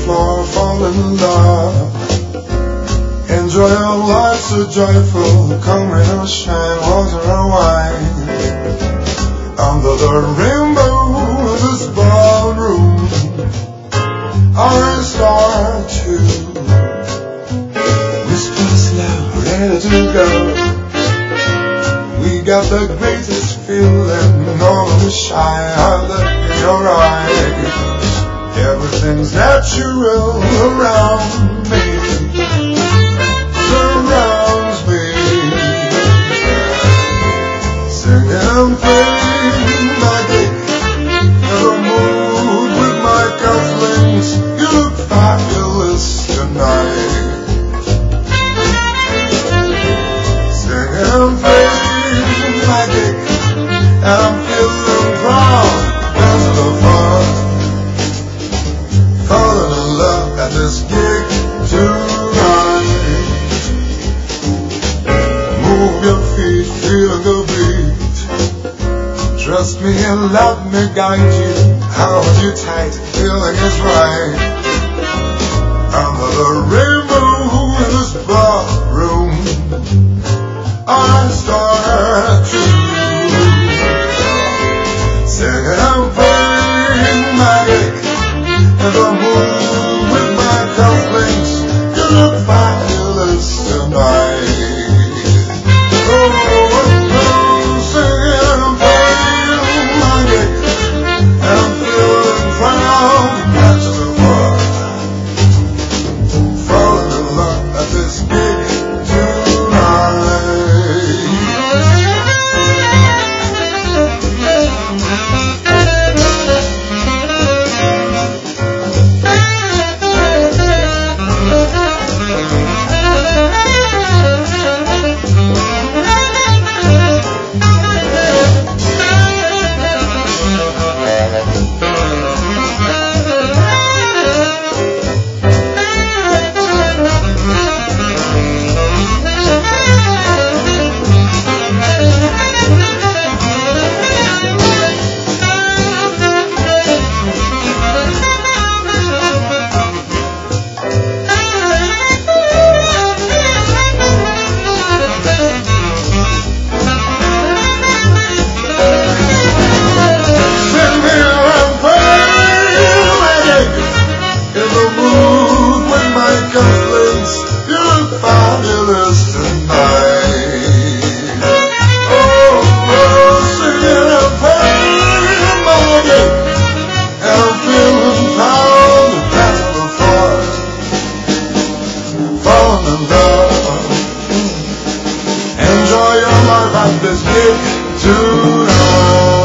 more, fall in love. Enjoy your life so joyful, come rain or shine, water or wine. Under the rainbow of this ballroom, our star too. Whisper slow, ready to go. We got the greatest feeling, all of the shy, I look in your eyes. Everything's natural around me, surrounds me. Singing and playing my gig, in the mood with my cufflinks. You look fabulous tonight. Singing and playing my gig, and I'm feeling proud. That's the fun. Falling in love at this gig tonight. Move your feet, feel the beat. Trust me and let me guide you. Hold you tight, feeling is right. Under the rainbow in this ballroom, I start to sing and playing my gig. And the moon with my cufflinks, you look fabulous tonight. Oh, singing and playing my gig, and I'm feeling proud to catch the fun. Falling in love at this gig tonight. Enjoy your life at this gig tonight.